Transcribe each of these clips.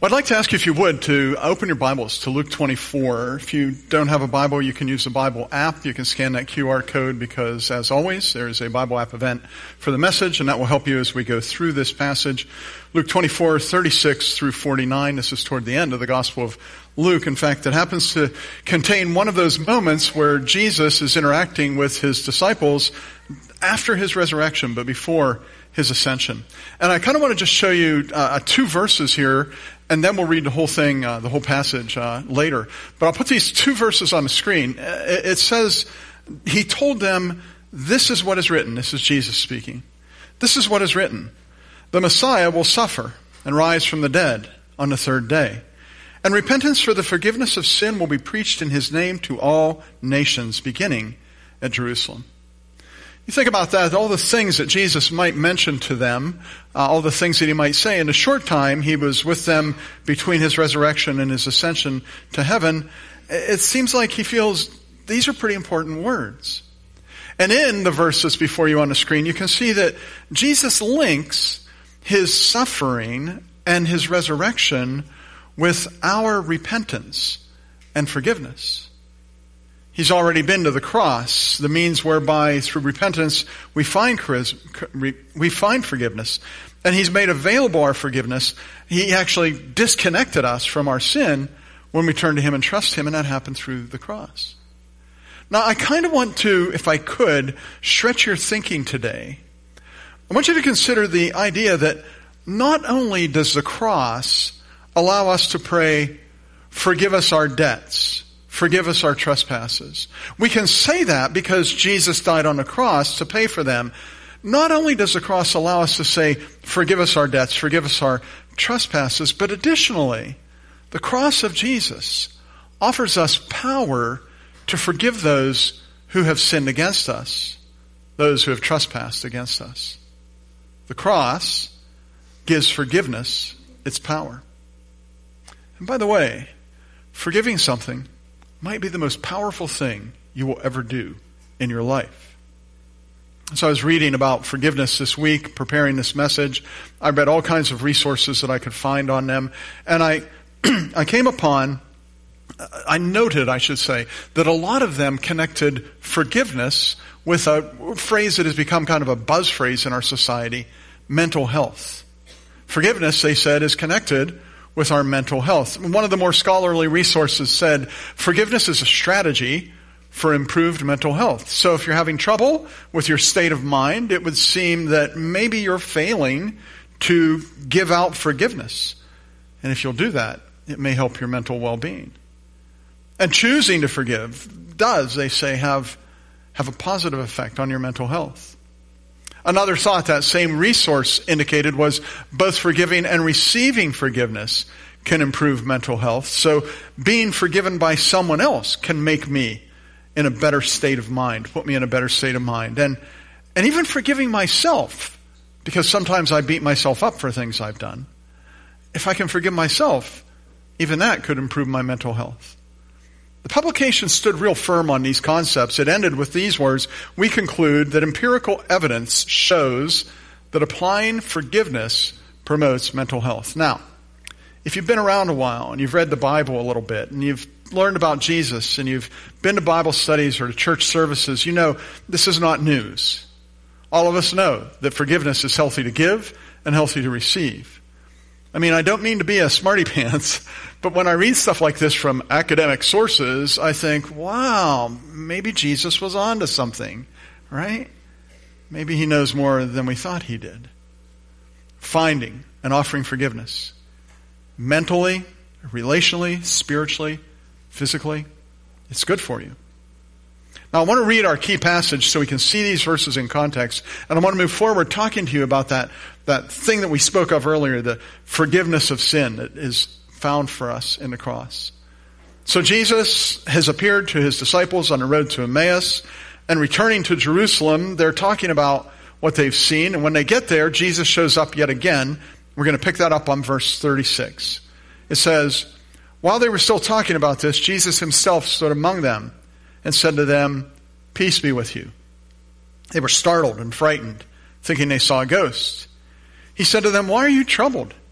Well, I'd like to ask you, if you would, to open your Bibles to Luke 24. If you don't have a Bible, you can use the Bible app. You can scan that QR code because, as always, there is a Bible app event for the message, and that will help you as we go through this passage. Luke 24, 36 through 49. This is toward the end of the Gospel of Luke. In fact, it happens to contain one of those moments where Jesus is interacting with his disciples after his resurrection, but before his ascension. And I kind of want to just show you two verses here, and then we'll read the whole thing, the whole passage later. But I'll put these two verses on the screen. It says, he told them, this is what is written. This is Jesus speaking. This is what is written. The Messiah will suffer and rise from the dead on the third day. And repentance for the forgiveness of sin will be preached in his name to all nations, beginning at Jerusalem. You think about that, all the things that Jesus might mention to them, all the things that he might say. In a short time, he was with them between his resurrection and his ascension to heaven. It seems like he feels these are pretty important words. And in the verses before you on the screen, you can see that Jesus links his suffering and his resurrection with our repentance and forgiveness. He's already been to the cross, the means whereby through repentance we find forgiveness. And he's made available our forgiveness. He actually disconnected us from our sin when we turn to him and trust him, and that happened through the cross. Now, I kind of want to, if I could, stretch your thinking today. I want you to consider the idea that not only does the cross allow us to pray, forgive us our debts, forgive us our trespasses. We can say that because Jesus died on the cross to pay for them. Not only does the cross allow us to say, forgive us our debts, forgive us our trespasses, but additionally, the cross of Jesus offers us power to forgive those who have sinned against us, those who have trespassed against us. The cross gives forgiveness its power. And by the way, forgiving something might be the most powerful thing you will ever do in your life. So I was reading about forgiveness this week, preparing this message. I read all kinds of resources that I could find on them. And I came upon, I noted, I should say, that a lot of them connected forgiveness with a phrase that has become kind of a buzz phrase in our society, mental health. Forgiveness, they said, is connected with our mental health. One of the more scholarly resources said, forgiveness is a strategy for improved mental health. So if you're having trouble with your state of mind, it would seem that maybe you're failing to give out forgiveness. And if you'll do that, it may help your mental well-being. And choosing to forgive does, they say, have a positive effect on your mental health. Another thought that same resource indicated was both forgiving and receiving forgiveness can improve mental health. So being forgiven by someone else can make me in a better state of mind, put me in a better state of mind. And even forgiving myself, because sometimes I beat myself up for things I've done. If I can forgive myself, even that could improve my mental health. The publication stood real firm on these concepts. It ended with these words, we conclude that empirical evidence shows that applying forgiveness promotes mental health. Now, if you've been around a while and you've read the Bible a little bit and you've learned about Jesus and you've been to Bible studies or to church services, you know this is not news. All of us know that forgiveness is healthy to give and healthy to receive. I mean, I don't mean to be a smarty pants, but when I read stuff like this from academic sources, I think, wow, maybe Jesus was onto something, right? Maybe he knows more than we thought he did. Finding and offering forgiveness. Mentally, relationally, spiritually, physically, it's good for you. Now, I want to read our key passage so we can see these verses in context, and I want to move forward talking to you about that thing that we spoke of earlier, the forgiveness of sin that is found for us in the cross. So Jesus has appeared to his disciples on the road to Emmaus, and returning to Jerusalem, they're talking about what they've seen, and when they get there, Jesus shows up yet again. We're going to pick that up on verse 36. It says, while they were still talking about this, Jesus himself stood among them and said to them, peace be with you. They were startled and frightened, thinking they saw a ghost. He said to them, why are you troubled?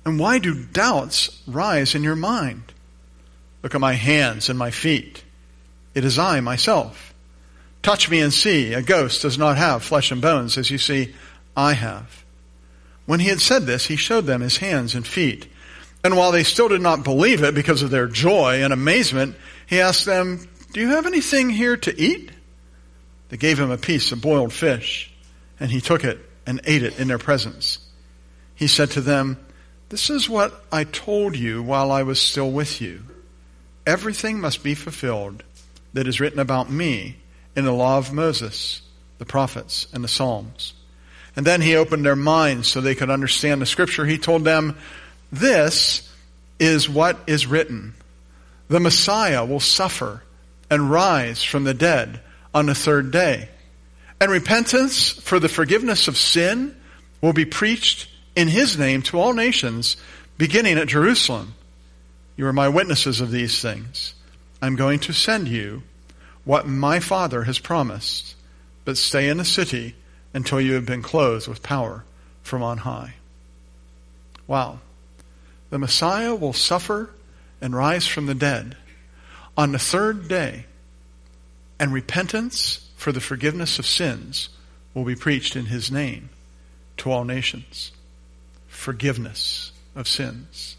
And why do doubts rise in your mind? Look at my hands and my feet. It is I, myself. Touch me and see. A ghost does not have flesh and bones, as you see I have." When he had said this, he showed them his hands and feet. And while they still did not believe it because of their joy and amazement, he asked them, "Do you have anything here to eat?" They gave him a piece of boiled fish, and he took it and ate it in their presence. He said to them, "This is what I told you while I was still with you. Everything must be fulfilled that is written about me in the law of Moses, the prophets, and the Psalms." And then he opened their minds so they could understand the scripture. He told them, "This is what is written. The Messiah will suffer and rise from the dead on the third day. And repentance for the forgiveness of sin will be preached in his name to all nations, beginning at Jerusalem. You are my witnesses of these things. I'm going to send you what my Father has promised, but stay in the city until you have been clothed with power from on high." Wow. The Messiah will suffer and rise from the dead on the third day, and repentance for the forgiveness of sins will be preached in his name to all nations. Forgiveness of sins.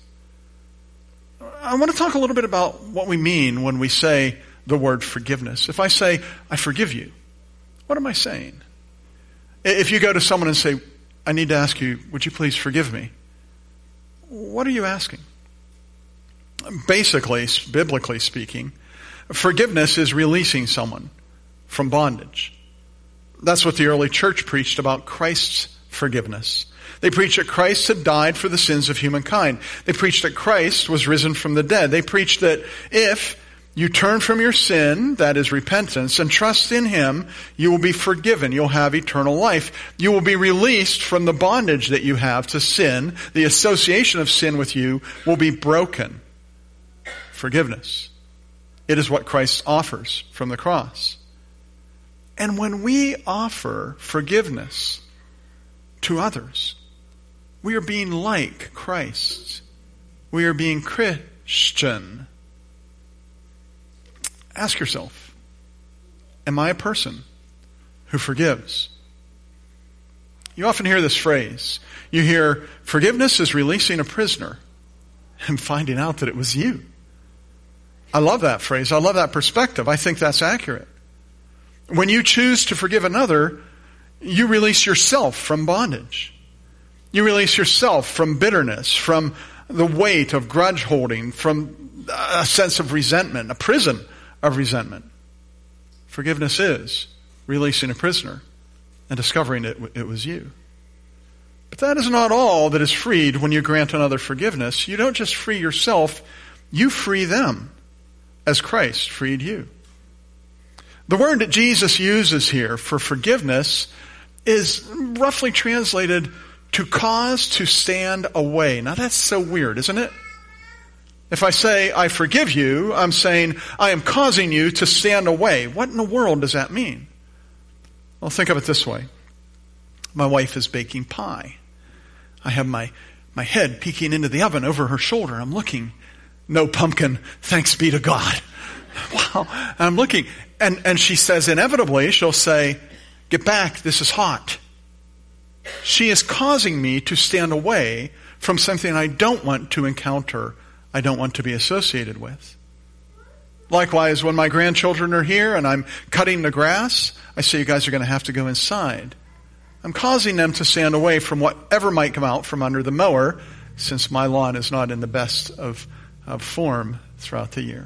I want to talk a little bit about what we mean when we say the word forgiveness. If I say, "I forgive you," what am I saying? If you go to someone and say, "I need to ask you, would you please forgive me?" What are you asking? Basically, biblically speaking, forgiveness is releasing someone from bondage. That's what the early church preached about Christ's forgiveness. They preached that Christ had died for the sins of humankind. They preached that Christ was risen from the dead. They preached that if you turn from your sin, that is repentance, and trust in him, you will be forgiven. You'll have eternal life. You will be released from the bondage that you have to sin. The association of sin with you will be broken. Forgiveness. It is what Christ offers from the cross. And when we offer forgiveness to others, we are being like Christ. We are being Christian. Ask yourself, am I a person who forgives? You often hear this phrase. You hear, forgiveness is releasing a prisoner and finding out that it was you. I love that phrase. I love that perspective. I think that's accurate. When you choose to forgive another, you release yourself from bondage. You release yourself from bitterness, from the weight of grudge holding, from a sense of resentment, a prison of resentment. Forgiveness is releasing a prisoner and discovering it was you. But that is not all that is freed when you grant another forgiveness. You don't just free yourself, you free them as Christ freed you. The word that Jesus uses here for forgiveness is roughly translated to cause to stand away. Now that's so weird, isn't it? If I say, I forgive you, I'm saying, I am causing you to stand away. What in the world does that mean? Well, think of it this way. My wife is baking pie. I have my head peeking into the oven over her shoulder. I'm looking. No pumpkin, thanks be to God. Wow. I'm looking. And she says, inevitably, she'll say, get back, this is hot. She is causing me to stand away from something I don't want to encounter, I don't want to be associated with. Likewise, when my grandchildren are here and I'm cutting the grass, I say, you guys are going to have to go inside. I'm causing them to stand away from whatever might come out from under the mower, since my lawn is not in the best of form throughout the year.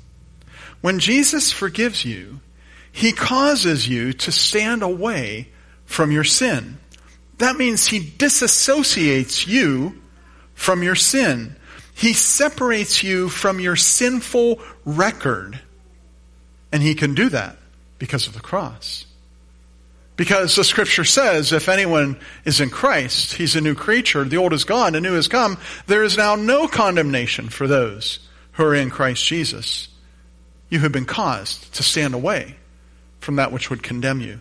When Jesus forgives you, he causes you to stand away from your sin. That means he disassociates you from your sin. He separates you from your sinful record. And he can do that because of the cross. Because the scripture says, if anyone is in Christ, he's a new creature. The old is gone, the new has come. There is now no condemnation for those who are in Christ Jesus. You have been caused to stand away from that which would condemn you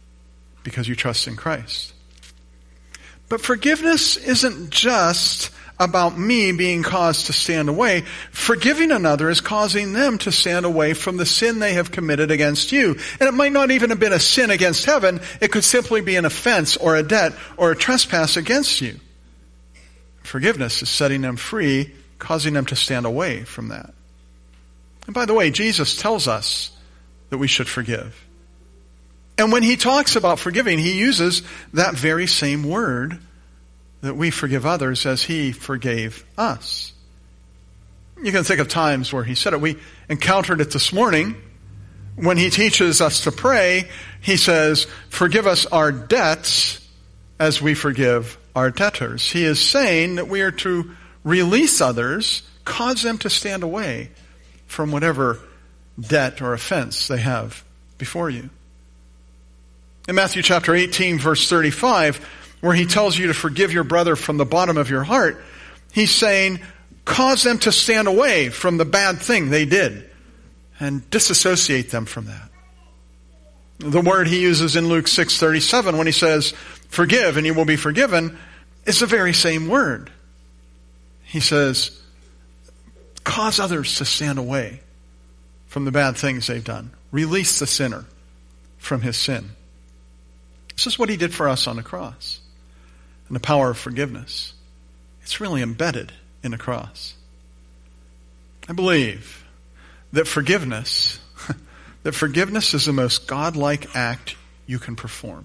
because you trust in Christ. But forgiveness isn't just about me being caused to stand away. Forgiving another is causing them to stand away from the sin they have committed against you. And it might not even have been a sin against heaven. It could simply be an offense or a debt or a trespass against you. Forgiveness is setting them free, causing them to stand away from that. And by the way, Jesus tells us that we should forgive. And when he talks about forgiving, he uses that very same word, that we forgive others as he forgave us. You can think of times where he said it. We encountered it this morning when he teaches us to pray. He says, forgive us our debts as we forgive our debtors. He is saying that we are to release others, cause them to stand away from whatever debt or offense they have before you. In Matthew chapter 18, verse 35, where he tells you to forgive your brother from the bottom of your heart, he's saying, cause them to stand away from the bad thing they did and disassociate them from that. The word he uses in Luke 6:37 when he says, forgive and you will be forgiven, is the very same word. He says, cause others to stand away from the bad things they've done. Release the sinner from his sin. This is what he did for us on the cross. And the power of forgiveness. It's really embedded in the cross. I believe that forgiveness is the most godlike act you can perform.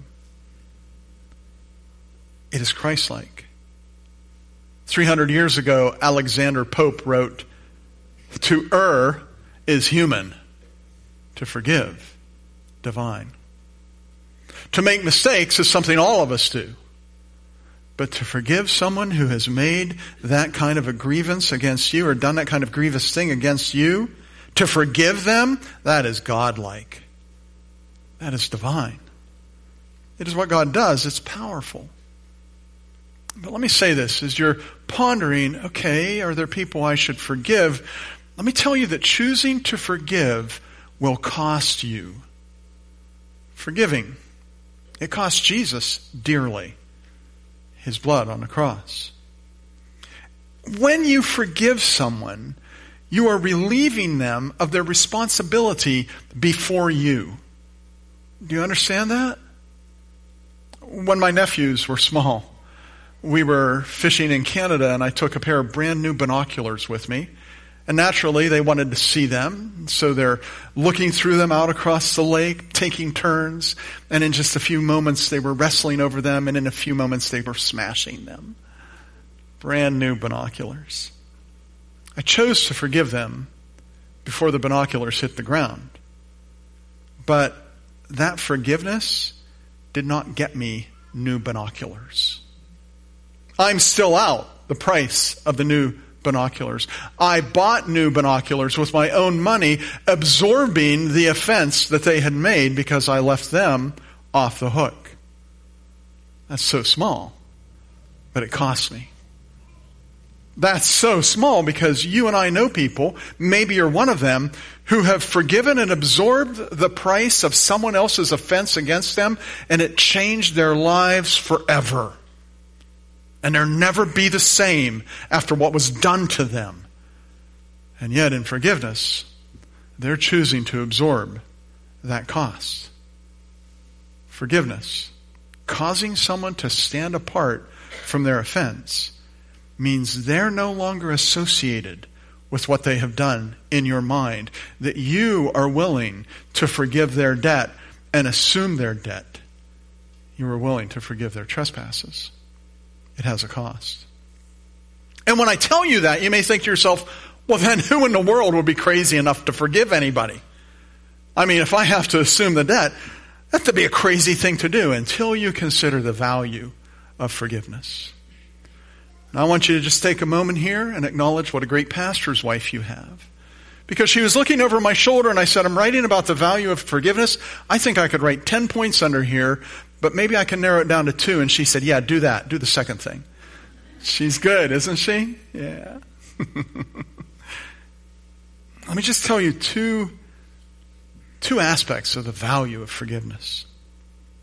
It is Christ-like. 300 years ago, Alexander Pope wrote, to err is human, to forgive, divine. To make mistakes is something all of us do. But to forgive someone who has made that kind of a grievance against you or done that kind of grievous thing against you, to forgive them, that is godlike. That is divine. It is what God does. It's powerful. But let me say this, as you're pondering, okay, are there people I should forgive? Let me tell you that choosing to forgive will cost you. Forgiving. It cost Jesus dearly. His blood on the cross. When you forgive someone, you are relieving them of their responsibility before you. Do you understand that? When my nephews were small, we were fishing in Canada and I took a pair of brand new binoculars with me. And naturally, they wanted to see them. So they're looking through them out across the lake, taking turns. And in just a few moments, they were wrestling over them. And in a few moments, they were smashing them. Brand new binoculars. I chose to forgive them before the binoculars hit the ground. But that forgiveness did not get me new binoculars. I'm still out the price of the new binoculars. I bought new binoculars with my own money, absorbing the offense that they had made because I left them off the hook. That's so small, but it cost me. That's so small because you and I know people, maybe you're one of them, who have forgiven and absorbed the price of someone else's offense against them, and it changed their lives forever. And they'll never be the same after what was done to them. And yet in forgiveness, they're choosing to absorb that cost. Forgiveness, causing someone to stand apart from their offense, means they're no longer associated with what they have done in your mind. That you are willing to forgive their debt and assume their debt. You are willing to forgive their trespasses. It has a cost. And when I tell you that, you may think to yourself, well then who in the world would be crazy enough to forgive anybody? I mean, if I have to assume the debt, that would be a crazy thing to do until you consider the value of forgiveness. And I want you to just take a moment here and acknowledge what a great pastor's wife you have. Because she was looking over my shoulder and I said, I'm writing about the value of forgiveness. I think I could write 10 points under here, but maybe I can narrow it down to 2. And she said, yeah, do that. Do the second thing. She's good, isn't she? Yeah. Let me just tell you two aspects of the value of forgiveness.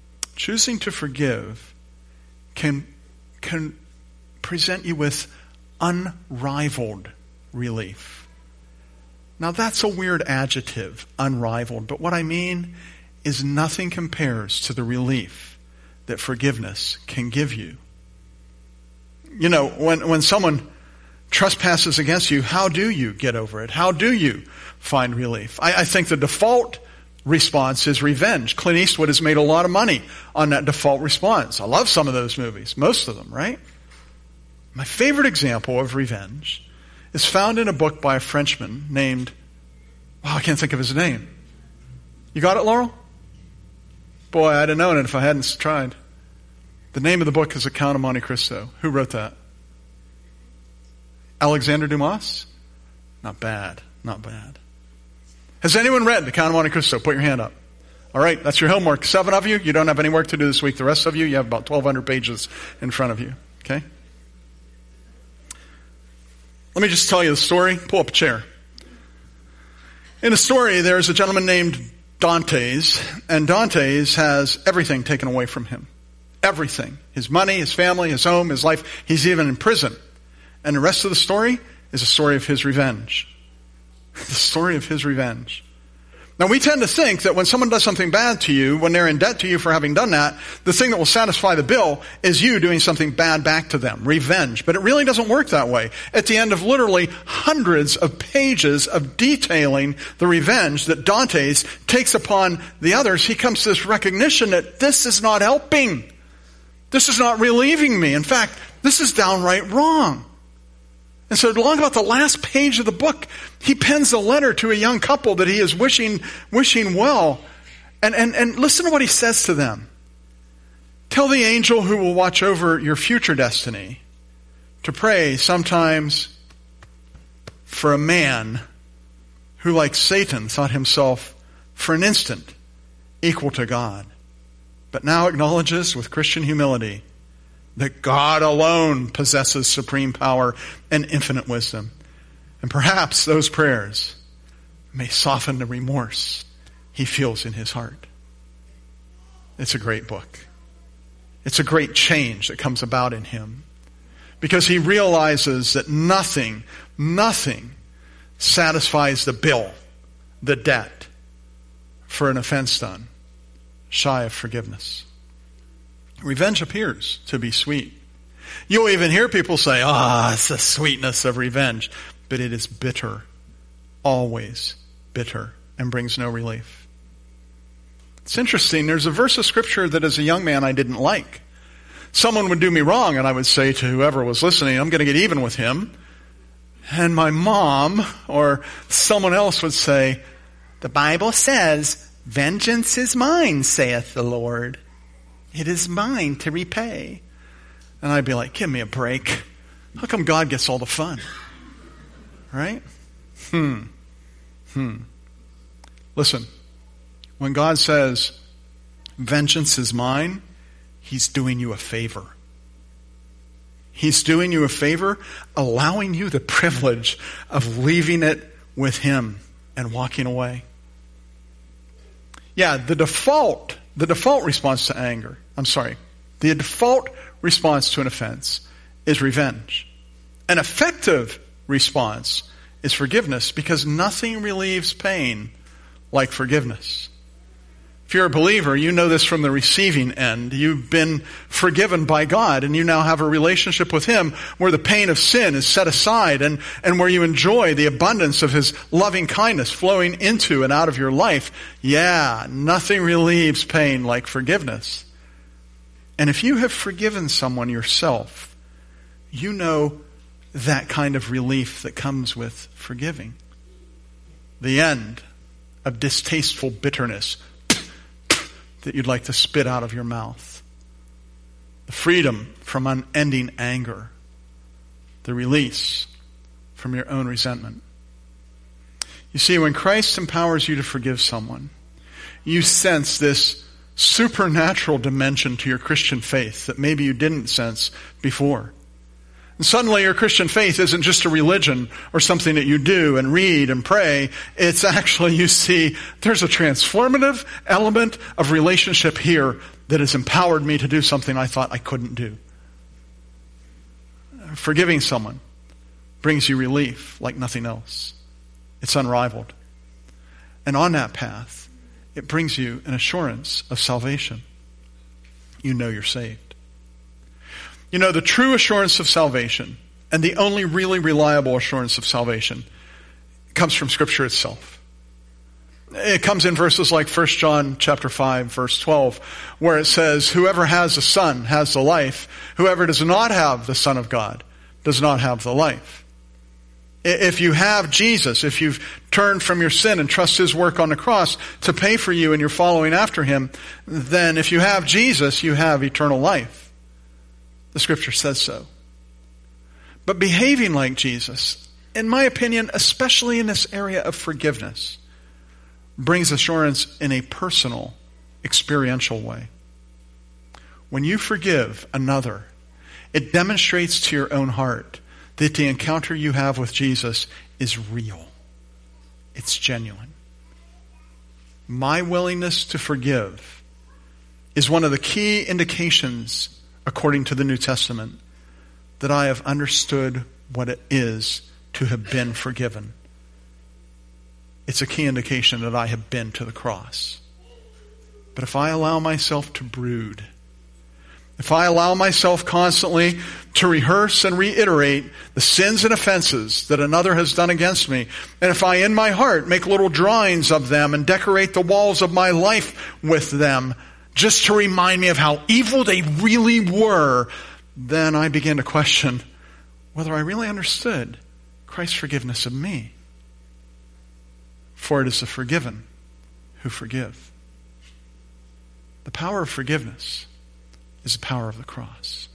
Choosing to forgive can present you with unrivaled relief. Now that's a weird adjective, unrivaled, but what I mean is nothing compares to the relief that forgiveness can give you. You know, when someone trespasses against you, how do you get over it? How do you find relief? I think the default response is revenge. Clint Eastwood has made a lot of money on that default response. I love some of those movies, most of them, right? My favorite example of revenge is found in a book by a Frenchman named, I can't think of his name. You got it, Laurel? Boy, I'd have known it if I hadn't tried. The name of the book is The Count of Monte Cristo. Who wrote that? Alexander Dumas? Not bad. Not bad. Has anyone read The Count of Monte Cristo? Put your hand up. All right, that's your homework. 7 of you, you don't have any work to do this week. The rest of you, you have about 1,200 pages in front of you. Okay? Let me just tell you the story. Pull up a chair. In the story, there's a gentleman named Dantes, and Dantes has everything taken away from him. Everything. His money, his family, his home, his life. He's even in prison. And the rest of the story is a story of his revenge. The story of his revenge. Now we tend to think that when someone does something bad to you, when they're in debt to you for having done that, the thing that will satisfy the bill is you doing something bad back to them. Revenge. But it really doesn't work that way. At the end of literally hundreds of pages of detailing the revenge that Dantes takes upon the others, he comes to this recognition that this is not helping. This is not relieving me. In fact, this is downright wrong. And so along about the last page of the book, he pens a letter to a young couple that he is wishing well. And listen to what he says to them. Tell the angel who will watch over your future destiny to pray sometimes for a man who, like Satan, thought himself for an instant equal to God, but now acknowledges with Christian humility that God alone possesses supreme power and infinite wisdom. And perhaps those prayers may soften the remorse he feels in his heart. It's a great book. It's a great change that comes about in him, because he realizes that nothing satisfies the bill, the debt, for an offense done, shy of forgiveness. Revenge appears to be sweet. You'll even hear people say, it's the sweetness of revenge. But it is bitter, always bitter, and brings no relief. It's interesting. There's a verse of Scripture that as a young man I didn't like. Someone would do me wrong, and I would say to whoever was listening, I'm going to get even with him. And my mom or someone else would say, the Bible says, vengeance is mine, saith the Lord. It is mine to repay. And I'd be like, give me a break. How come God gets all the fun? Right? Listen, when God says, vengeance is mine, He's doing you a favor. He's doing you a favor, allowing you the privilege of leaving it with Him and walking away. Yeah, the default response to anger, the default response to an offense is revenge. An effective response is forgiveness, because nothing relieves pain like forgiveness. If you're a believer, you know this from the receiving end. You've been forgiven by God, and you now have a relationship with Him where the pain of sin is set aside, and where you enjoy the abundance of His loving kindness flowing into and out of your life. Yeah, nothing relieves pain like forgiveness. And if you have forgiven someone yourself, you know that kind of relief that comes with forgiving. The end of distasteful bitterness that you'd like to spit out of your mouth. The freedom from unending anger. The release from your own resentment. You see, when Christ empowers you to forgive someone, you sense this supernatural dimension to your Christian faith that maybe you didn't sense before. And suddenly your Christian faith isn't just a religion or something that you do and read and pray. It's actually, you see, there's a transformative element of relationship here that has empowered me to do something I thought I couldn't do. Forgiving someone brings you relief like nothing else. It's unrivaled. And on that path, it brings you an assurance of salvation. You know you're saved. You know, the true assurance of salvation, and the only really reliable assurance of salvation, comes from Scripture itself. It comes in verses like 1 John chapter 5, verse 12, where it says, whoever has the Son has the life. Whoever does not have the Son of God does not have the life. If you have Jesus, if you've turned from your sin and trust His work on the cross to pay for you and you're following after Him, then if you have Jesus, you have eternal life. The Scripture says so. But behaving like Jesus, in my opinion, especially in this area of forgiveness, brings assurance in a personal, experiential way. When you forgive another, it demonstrates to your own heart that the encounter you have with Jesus is real. It's genuine. My willingness to forgive is one of the key indications, according to the New Testament, that I have understood what it is to have been forgiven. It's a key indication that I have been to the cross. But if I allow myself to brood, if I allow myself constantly to rehearse and reiterate the sins and offenses that another has done against me, and if I in my heart make little drawings of them and decorate the walls of my life with them, just to remind me of how evil they really were, then I begin to question whether I really understood Christ's forgiveness of me. For it is the forgiven who forgive. The power of forgiveness is the power of the cross.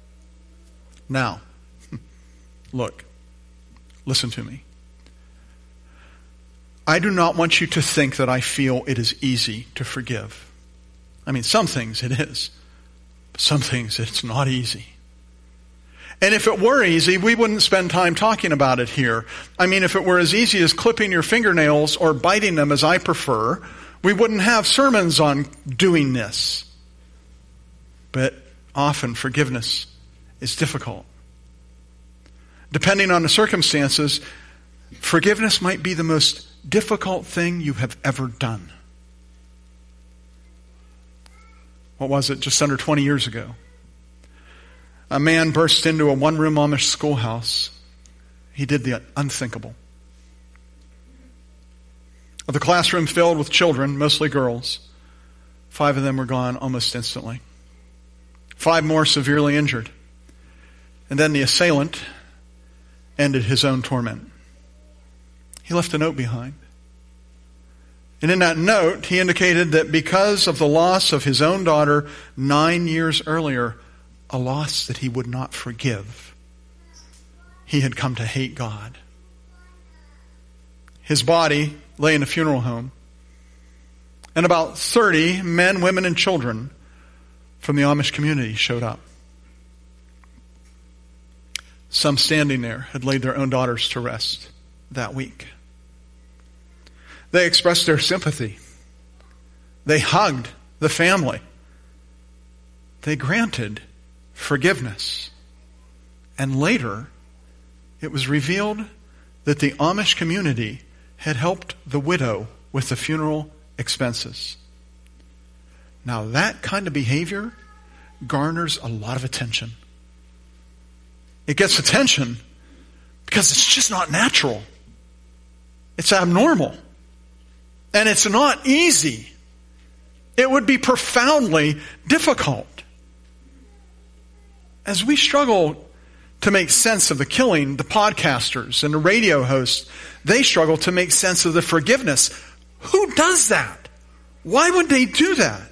Now, look, listen to me. I do not want you to think that I feel it is easy to forgive. I mean, some things it is, but some things it's not easy. And if it were easy, we wouldn't spend time talking about it here. I mean, if it were as easy as clipping your fingernails or biting them as I prefer, we wouldn't have sermons on doing this. But often forgiveness is difficult. Depending on the circumstances, forgiveness might be the most difficult thing you have ever done. What was it? Just under 20 years ago. A man burst into a one-room Amish schoolhouse. He did the unthinkable. Of the classroom filled with children, mostly girls, 5 of them were gone almost instantly. 5 more severely injured. And then the assailant ended his own torment. He left a note behind. And in that note, he indicated that because of the loss of his own daughter 9 years earlier, a loss that he would not forgive, he had come to hate God. His body lay in a funeral home, and about 30 men, women, and children from the Amish community showed up. Some standing there had laid their own daughters to rest that week. They expressed their sympathy. They hugged the family. They granted forgiveness. And later, it was revealed that the Amish community had helped the widow with the funeral expenses. Now that kind of behavior garners a lot of attention. It gets attention because it's just not natural. It's abnormal. And it's not easy. It would be profoundly difficult. As we struggle to make sense of the killing, the podcasters and the radio hosts, they struggle to make sense of the forgiveness. Who does that? Why would they do that?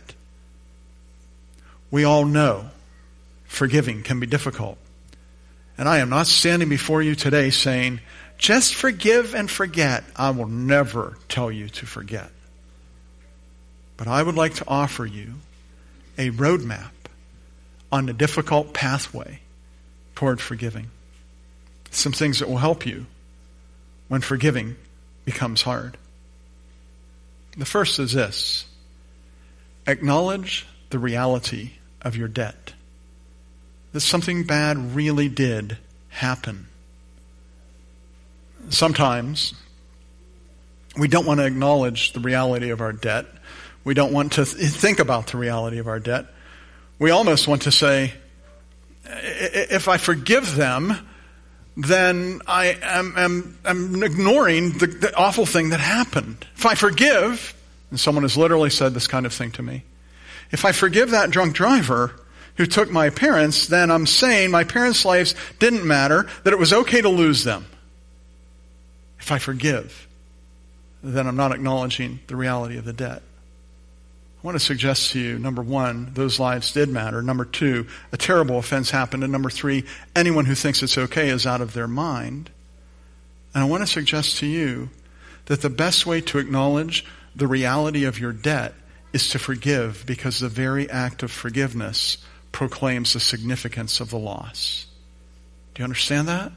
We all know forgiving can be difficult. And I am not standing before you today saying, just forgive and forget. I will never tell you to forget. But I would like to offer you a roadmap on the difficult pathway toward forgiving. Some things that will help you when forgiving becomes hard. The first is this: acknowledge the reality of your debt. That something bad really did happen. Sometimes we don't want to acknowledge the reality of our debt. We don't want to think about the reality of our debt. We almost want to say, if I forgive them, then I am ignoring the awful thing that happened. If I forgive, and someone has literally said this kind of thing to me, if I forgive that drunk driver who took my parents, then I'm saying my parents' lives didn't matter, that it was okay to lose them. If I forgive, then I'm not acknowledging the reality of the debt. I want to suggest to you, number one, those lives did matter. Number two, a terrible offense happened. And number three, anyone who thinks it's okay is out of their mind. And I want to suggest to you that the best way to acknowledge the reality of your debt is to forgive, because the very act of forgiveness proclaims the significance of the loss. Do you understand that?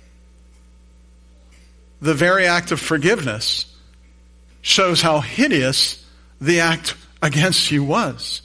The very act of forgiveness shows how hideous the act against you was.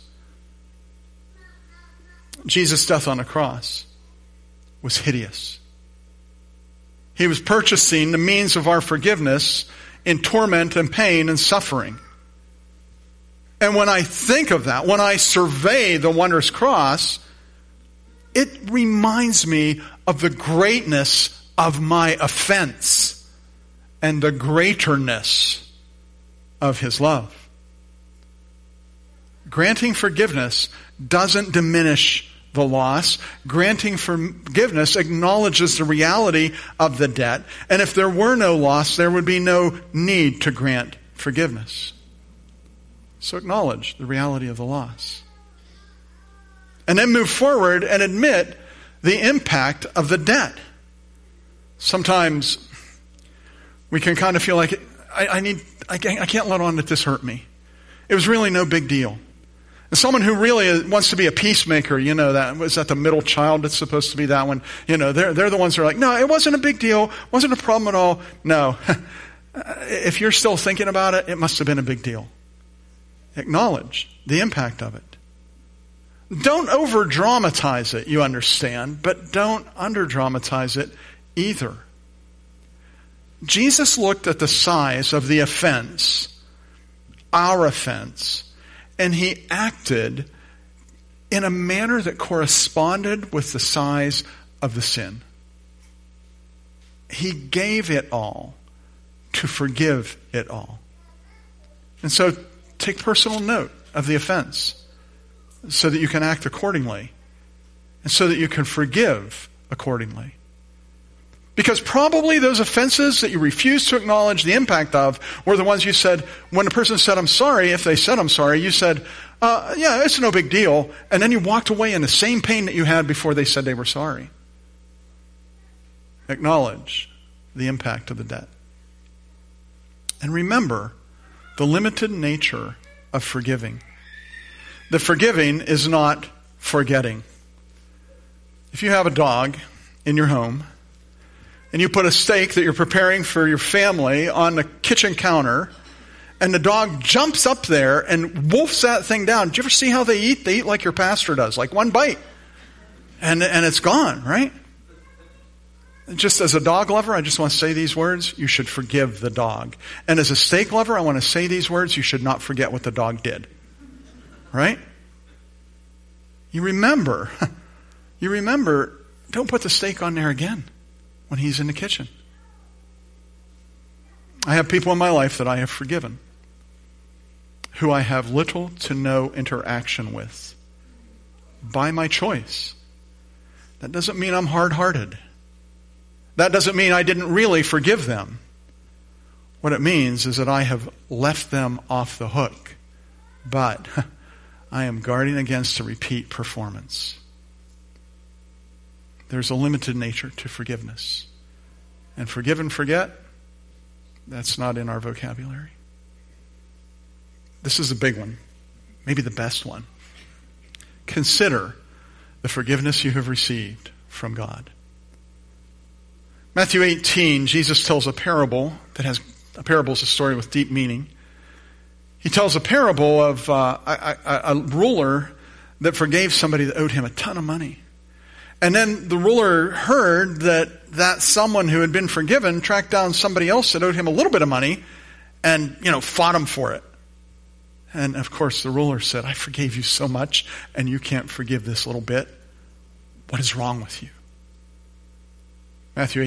Jesus' death on the cross was hideous. He was purchasing the means of our forgiveness in torment and pain and suffering. And when I think of that, when I survey the wondrous cross, it reminds me of the greatness of my offense and the greaterness of his love. Granting forgiveness doesn't diminish the loss. Granting forgiveness acknowledges the reality of the debt. And if there were no loss, there would be no need to grant forgiveness. So acknowledge the reality of the loss. And then move forward and admit the impact of the debt. Sometimes we can kind of feel like, I can't let on that this hurt me. It was really no big deal. And someone who really wants to be a peacemaker, you know, that was that the middle child that's supposed to be that one. You know, they're the ones who are like, no, it wasn't a big deal. Wasn't a problem at all. No. If you're still thinking about it, it must have been a big deal. Acknowledge the impact of it. Don't over-dramatize it, you understand, but don't under-dramatize it either. Jesus looked at the size of the offense, our offense, and he acted in a manner that corresponded with the size of the sin. He gave it all to forgive it all. And so take personal note of the offense so that you can act accordingly and so that you can forgive accordingly. Because probably those offenses that you refused to acknowledge the impact of were the ones you said, when a person said, I'm sorry, if they said, I'm sorry, you said, yeah, it's no big deal. And then you walked away in the same pain that you had before they said they were sorry. Acknowledge the impact of the debt. And remember the limited nature of forgiving. The forgiving is not forgetting. If you have a dog in your home, and you put a steak that you're preparing for your family on the kitchen counter, and the dog jumps up there and wolfs that thing down. Do you ever see how they eat? They eat like your pastor does, like one bite. And it's gone, right? Just as a dog lover, I just want to say these words. You should forgive the dog. And as a steak lover, I want to say these words. You should not forget what the dog did. Right? You remember, don't put the steak on there again when he's in the kitchen. I have people in my life that I have forgiven who I have little to no interaction with by my choice. That doesn't mean I'm hard-hearted. That doesn't mean I didn't really forgive them. What it means is that I have left them off the hook, but I am guarding against a repeat performance. There's a limited nature to forgiveness. And forgive and forget, that's not in our vocabulary. This is a big one, maybe the best one. Consider the forgiveness you have received from God. Matthew 18, Jesus tells a parable a parable is a story with deep meaning. He tells a parable of a ruler that forgave somebody that owed him a ton of money. And then the ruler heard that someone who had been forgiven tracked down somebody else that owed him a little bit of money and, fought him for it. And of course the ruler said, I forgave you so much and you can't forgive this little bit. What is wrong with you? Matthew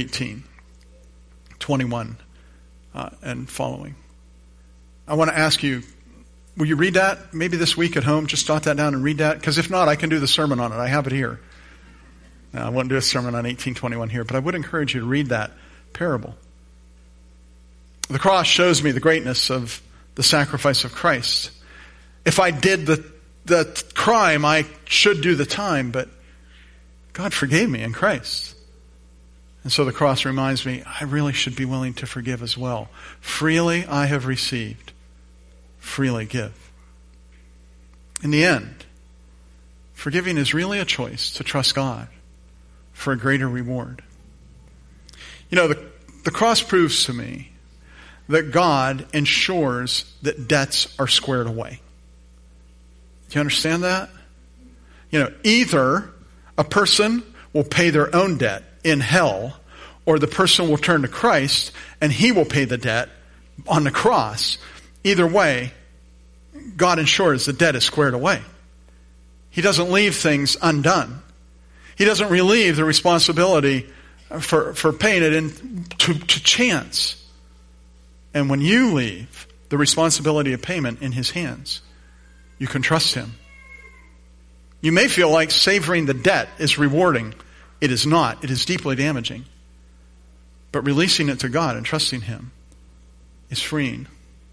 18:21 and following. I want to ask you, will you read that maybe this week at home? Just jot that down and read that. Because if not, I can do the sermon on it. I have it here. Now, I won't do a sermon on 18:21 here, but I would encourage you to read that parable. The cross shows me the greatness of the sacrifice of Christ. If I did the crime, I should do the time, but God forgave me in Christ. And so the cross reminds me, I really should be willing to forgive as well. Freely I have received, freely give. In the end, forgiving is really a choice to trust God for a greater reward. The cross proves to me that God ensures that debts are squared away. Do you understand that? Either a person will pay their own debt in hell, or the person will turn to Christ and he will pay the debt on the cross. Either way, God ensures the debt is squared away. He doesn't leave things undone. He doesn't relieve the responsibility for paying it to chance. And when you leave the responsibility of payment in his hands, you can trust him. You may feel like savoring the debt is rewarding. It is not. It is deeply damaging. But releasing it to God and trusting him is freeing.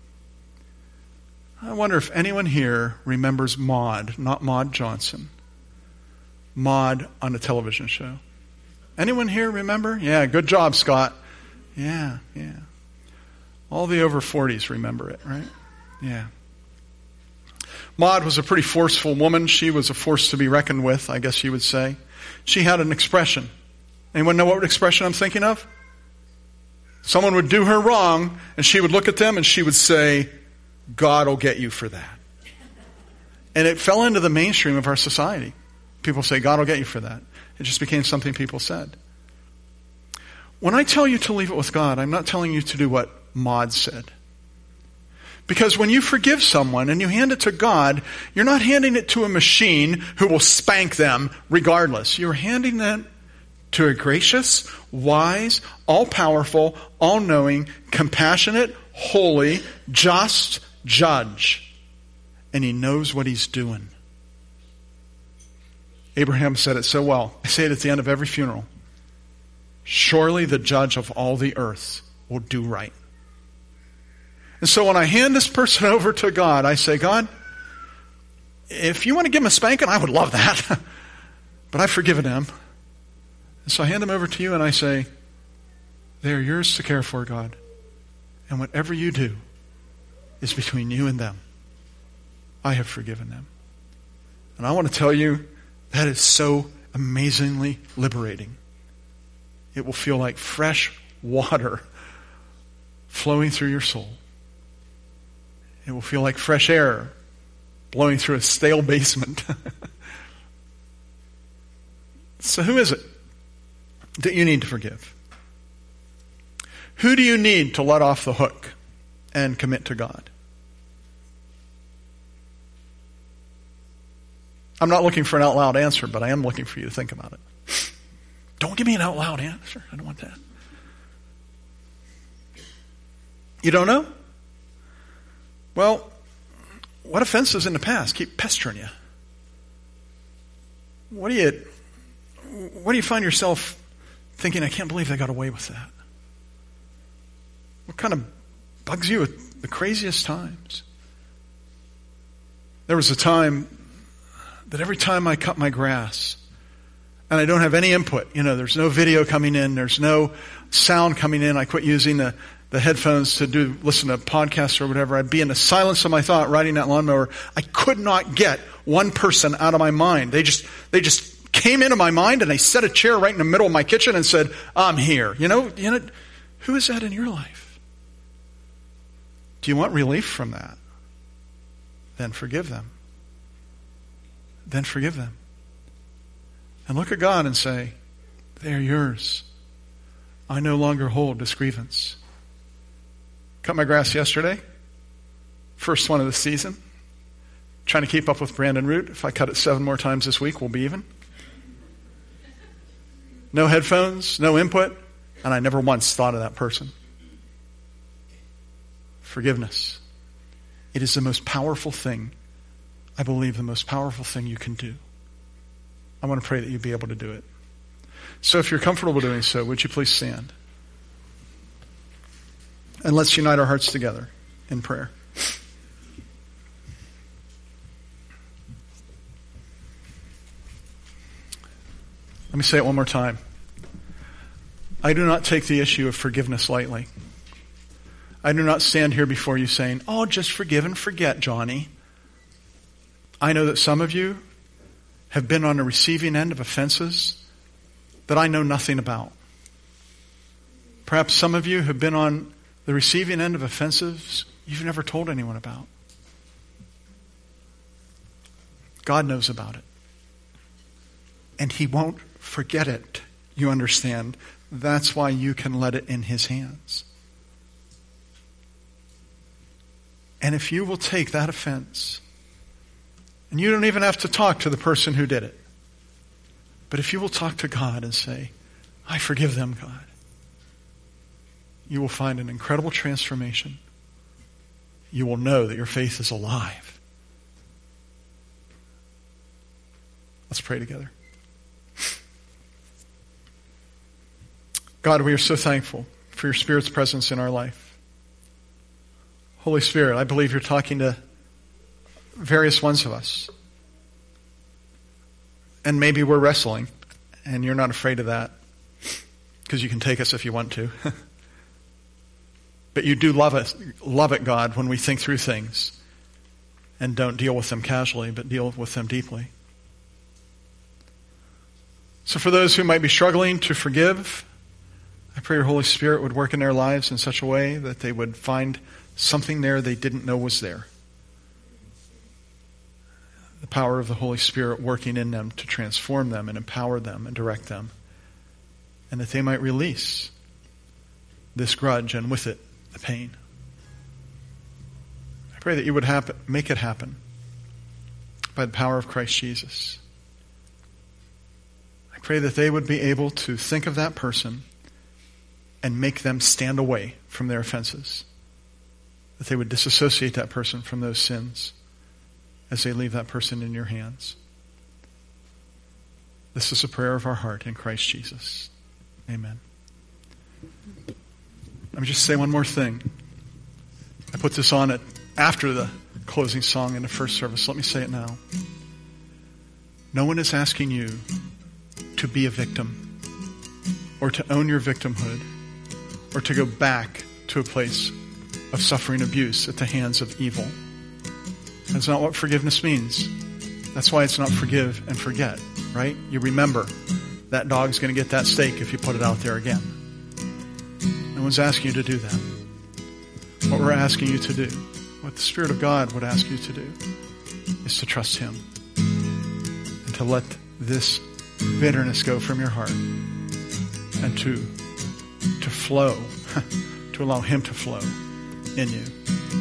I wonder if anyone here remembers Maude, not Maude Johnson. Maude on a television show. Anyone here remember? Yeah, good job, Scott. Yeah. All the over 40s remember it, right? Yeah. Maude was a pretty forceful woman. She was a force to be reckoned with, I guess you would say. She had an expression. Anyone know what expression I'm thinking of? Someone would do her wrong, and she would look at them and she would say, God will get you for that. And it fell into the mainstream of our society. People say, God will get you for that. It just became something people said. When I tell you to leave it with God, I'm not telling you to do what Maude said. Because when you forgive someone and you hand it to God, you're not handing it to a machine who will spank them regardless. You're handing it to a gracious, wise, all-powerful, all-knowing, compassionate, holy, just judge. And he knows what he's doing. Abraham said it so well. I say it at the end of every funeral. Surely the judge of all the earth will do right. And so when I hand this person over to God, I say, God, if you want to give him a spanking, I would love that. But I've forgiven him. And so I hand them over to you and I say, they are yours to care for, God. And whatever you do is between you and them. I have forgiven them. And I want to tell you, that is so amazingly liberating. It will feel like fresh water flowing through your soul. It will feel like fresh air blowing through a stale basement. So who is it that you need to forgive? Who do you need to let off the hook and commit to God? I'm not looking for an out loud answer, but I am looking for you to think about it. Don't give me an out loud answer. I don't want that. You don't know? Well, what offenses in the past keep pestering you? What do you find yourself thinking, I can't believe they got away with that? What kind of bugs you at the craziest times? There was a time that every time I cut my grass, and I don't have any input, there's no video coming in, there's no sound coming in, I quit using the headphones to listen to podcasts or whatever, I'd be in the silence of my thought riding that lawnmower. I could not get one person out of my mind. They just came into my mind and they set a chair right in the middle of my kitchen and said, I'm here. Who is that in your life? Do you want relief from that? Then forgive them. And And look at God and say, they are yours. I no longer hold this grievance. Cut my grass yesterday. First one of the season. Trying to keep up with Brandon Root. If I cut it 7 more times this week, we'll be even. No headphones, no input, and I never once thought of that person. Forgiveness. It is the most powerful thing, I believe the most powerful thing you can do. I want to pray that you'd be able to do it. So if you're comfortable doing so, would you please stand? And let's unite our hearts together in prayer. Let me say it one more time. I do not take the issue of forgiveness lightly. I do not stand here before you saying, oh, just forgive and forget, Johnny. I know that some of you have been on the receiving end of offenses that I know nothing about. Perhaps some of you have been on the receiving end of offenses you've never told anyone about. God knows about it. And He won't forget it. You understand? That's why you can let it in His hands. And if you will take that offense, and you don't even have to talk to the person who did it, but if you will talk to God and say, I forgive them, God, you will find an incredible transformation. You will know that your faith is alive. Let's pray together. God, we are so thankful for your Spirit's presence in our life. Holy Spirit, I believe you're talking to various ones of us. And maybe we're wrestling, and you're not afraid of that, because you can take us if you want to. But you do love it, God, when we think through things and don't deal with them casually, but deal with them deeply. So for those who might be struggling to forgive, I pray your Holy Spirit would work in their lives in such a way that they would find something there they didn't know was there. The power of the Holy Spirit working in them to transform them and empower them and direct them. And that they might release this grudge and with it the pain. I pray that you would make it happen by the power of Christ Jesus. I pray that they would be able to think of that person and make them stand away from their offenses. That they would disassociate that person from those sins as they leave that person in your hands. This is a prayer of our heart in Christ Jesus. Amen. Let me just say one more thing. I put this on it after the closing song in the first service. Let me say it now. No one is asking you to be a victim or to own your victimhood or to go back to a place of suffering abuse at the hands of evil. That's not what forgiveness means. That's why it's not forgive and forget, right? You remember that dog's going to get that steak if you put it out there again. No one's asking you to do that. What we're asking you to do, what the Spirit of God would ask you to do, is to trust Him and to let this bitterness go from your heart and to flow, to allow Him to flow in you.